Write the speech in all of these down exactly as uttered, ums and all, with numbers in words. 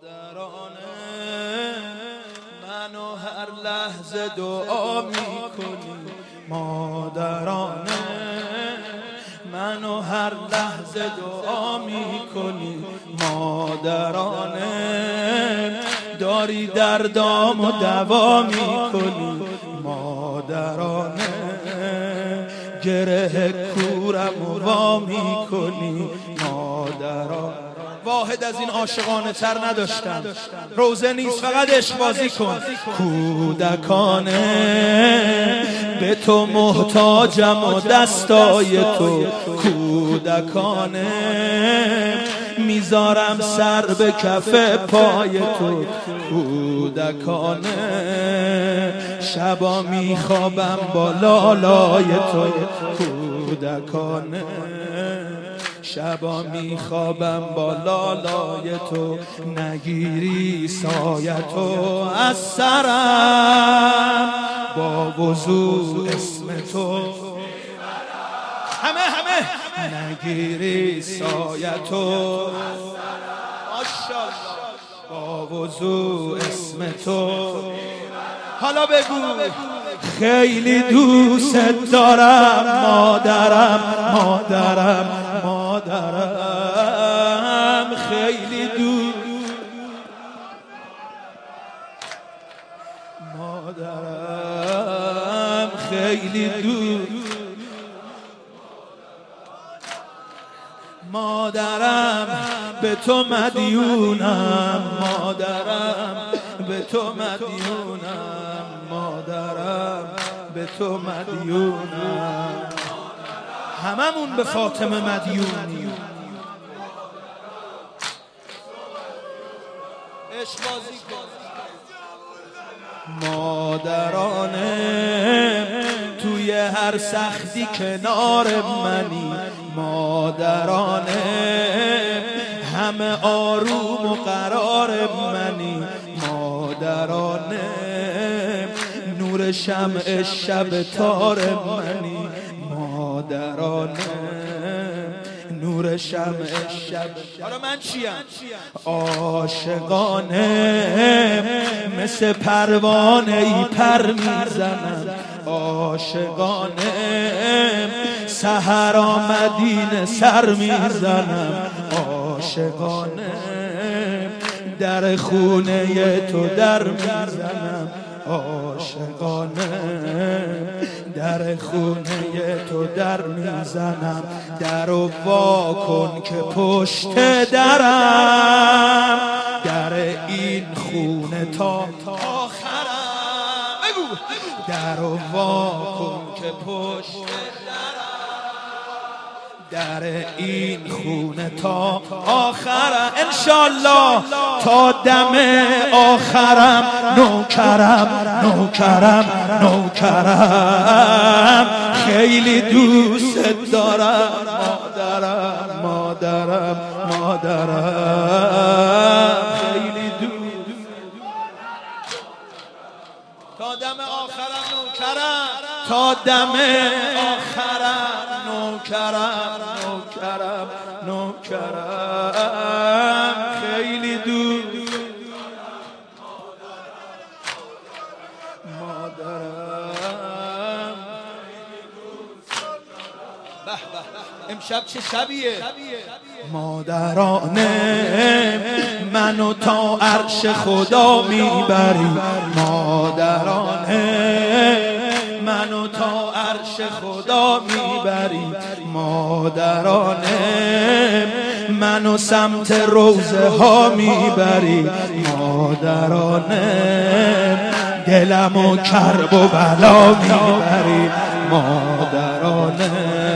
مادرانه منو هر لحظه دعا میکنی، مادرانه منو هر لحظه دعا میکنی، مادرانه داری دردامو دوا میکنی، مادرانه گره کورمو وا میکنی، مادرانه. واحد از این عاشقانه تر نداشتم. روزه نیست فقط عشق بازی کن. کودکانه به تو محتاجم و دستای تو، کودکانه میذارم سر به کف پای تو، کودکانه شبا میخوابم با لالای تو، کودکانه شبا میخوابم با لالای تو، نگیری سایتو از سرم با وضوع اسم تو، همه همه نگیری سایتو ماشاءالله با وضوع اسم تو. حالا بگو خیلی دوست دارم مادرم، مادرم مادرم خیلی دوست، مادرم خیلی دوست، مادرم به تو مدیونم، مادرم به تو مدیونم، مادرم به تو مدیونم، هممون به فاطمه مدیونیم. مادرانه توی هر سختی کنار منی، مادرانه همه آروم و قرار منی، مادرانه نور شمع شب تار منی، مادرانه نور شمع شب. حالا من چیم؟ عاشقانه مثل پروانه ای پر میزنم، عاشقانه سحر آمدین سر میزنم، عاشقانه در خونه تو در میزنم، عاشقانه در خونه تو در میزنم، درو وا کن که پشت درم در این خونه تا آخرم، بگو درو وا کن که پشت در این خونه تا آخرم، انشالله تا دم آخرم، نوکرم نوکرم نوکرم خیلی دوست دارم، مادرم مادرم مادرم خیلی دوست، تا دم آخرم نوکرم، تا دم آخرم نوکرم نوکرم نوکرم خیلی دوست، مادرم. به به امشب چه شبیه؟ مادرانه منو تا عرش خدا میبری، مادرانه منو تا عرش خدا میبری، مادرانه منو سمت روزه ها میبری، مادرانه دلمو کرب و بلا میبری، مادرانه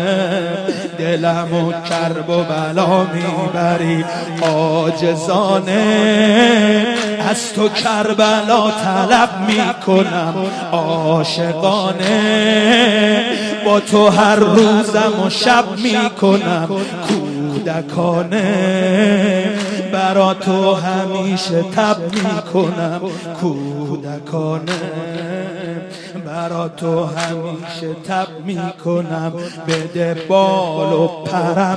دلمو کرب و بلا میبری، عاجزانه از تو کربلا طلب میکنم، عاشقانه با تو هر روزم و شب میکنم، کودکانه برا تو همیشه تب میکنم، کودکانه برا تو همیشه تب میکنم، بده بال و پرم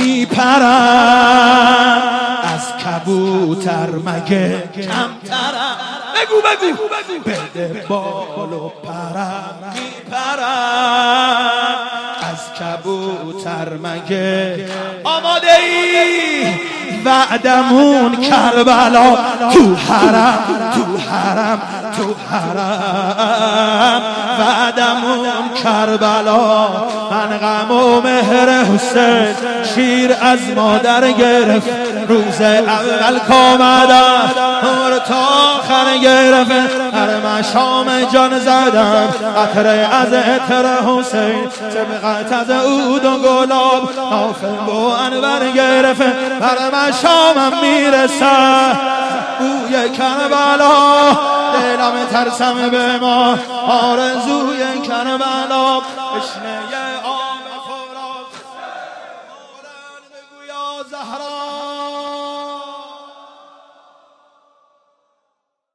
میپرم، از کبوتر مگه کمترم. بگو بگو بده بال و پرم میپرم، از کبوتر مگه. آماده ای؟ وعدمون کربلا تو حرم، تو حرم، تو حرم، وعدمون کربلا. من غم و مهر حسین شیر از مادر گرفت، روز اول کامدم عمر تا آخر گرفت، هر مشام جان زدم عطر از عطر حسین، سبقت از عود و گلاب نافل بو انور گرفت، هر مشامم میرسد بوی کربلا، دلم ترسم به ما آرزوی کربلا. بشنه